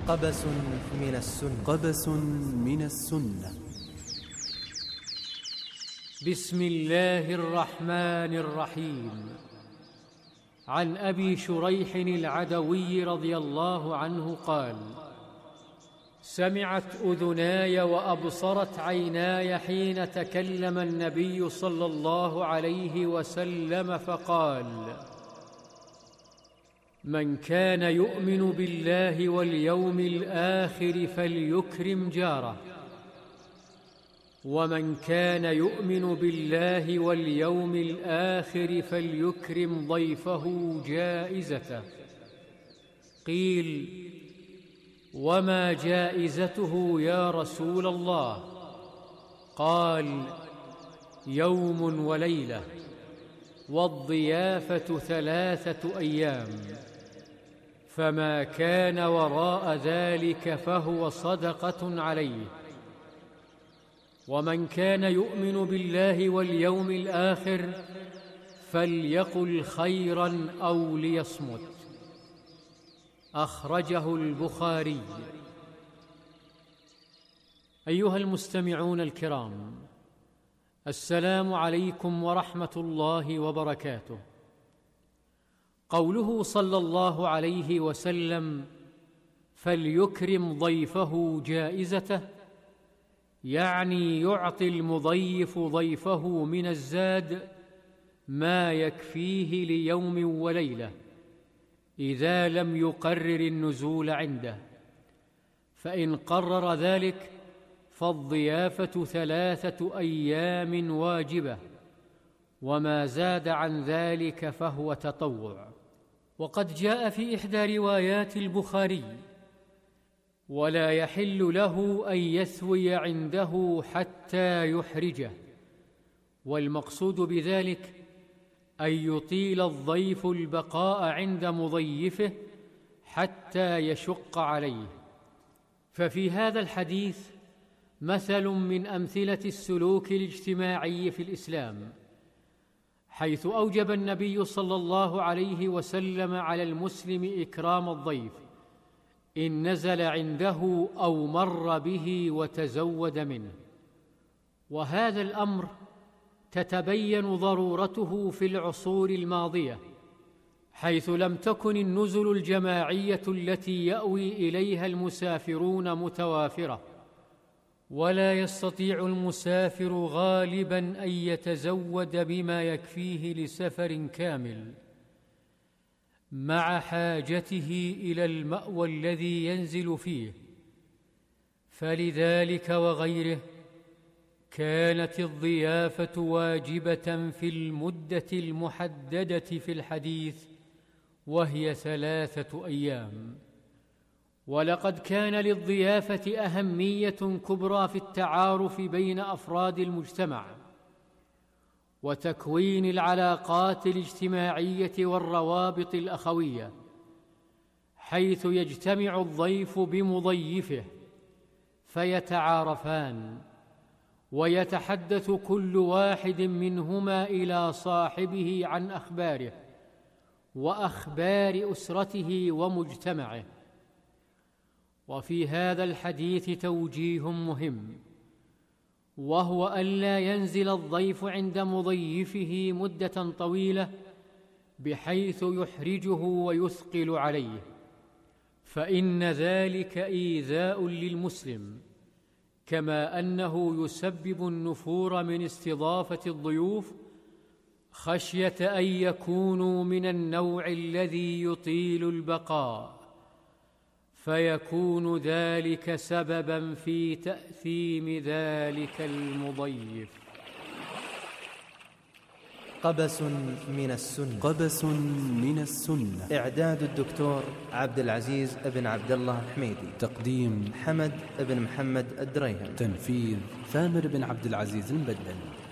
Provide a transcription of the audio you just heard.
قبس من السنة. قبس من السنة. بسم الله الرحمن الرحيم. عن أبي شريح العدوي رضي الله عنه قال: سمعت أذناي وأبصرت عيناي حين تكلم النبي صلى الله عليه وسلم فقال: من كان يؤمن بالله واليوم الآخر فليكرم جاره، ومن كان يؤمن بالله واليوم الآخر فليكرم ضيفه جائزته. قيل: وما جائزته يا رسول الله؟ قال: يوم وليلة، والضيافة 3 أيام، فما كان وراء ذلك فهو صدقة عليه. ومن كان يؤمن بالله واليوم الآخر فليقل خيرا أو ليصمت. أخرجه البخاري. أيها المستمعون الكرام، السلام عليكم ورحمة الله وبركاته. قوله صلى الله عليه وسلم: فليكرم ضيفه جائزته، يعني يعطي المضيف ضيفه من الزاد ما يكفيه ليوم وليلة إذا لم يقرر النزول عنده، فإن قرر ذلك فالضيافة 3 أيام واجبة، وما زاد عن ذلك فهو تطوع. وقد جاء في إحدى روايات البخاري: ولا يحل له أن يثوي عنده حتى يحرجه. والمقصود بذلك أن يطيل الضيف البقاء عند مضيفه حتى يشق عليه. ففي هذا الحديث مثل من أمثلة السلوك الاجتماعي في الإسلام، حيث أوجب النبي صلى الله عليه وسلم على المسلم إكرام الضيف إن نزل عنده أو مر به وتزود منه. وهذا الأمر تتبين ضرورته في العصور الماضية، حيث لم تكن النزل الجماعية التي يأوي إليها المسافرون متوافرة، ولا يستطيع المسافر غالباً أن يتزود بما يكفيه لسفر كامل، مع حاجته إلى المأوى الذي ينزل فيه. فلذلك وغيره كانت الضيافة واجبة في المدة المحددة في الحديث، وهي 3 أيام. ولقد كان للضيافة أهمية كبرى في التعارف بين أفراد المجتمع وتكوين العلاقات الاجتماعية والروابط الأخوية، حيث يجتمع الضيف بمضيفه فيتعارفان، ويتحدث كل واحد منهما إلى صاحبه عن أخباره وأخبار أسرته ومجتمعه. وفي هذا الحديث توجيه مهم، وهو ألا ينزل الضيف عند مضيفه مدة طويلة بحيث يحرجه ويثقل عليه، فإن ذلك إيذاء للمسلم، كما أنه يسبب النفور من استضافة الضيوف خشية أن يكونوا من النوع الذي يطيل البقاء، فيكون ذلك سبباً في تأثيم ذلك المضيف. قبس من السنة. قبس من السنة. إعداد الدكتور عبد العزيز بن عبد الله الحميدي. تقديم حمد بن محمد الدريهم. تنفيذ ثامر بن عبد العزيز المبدل.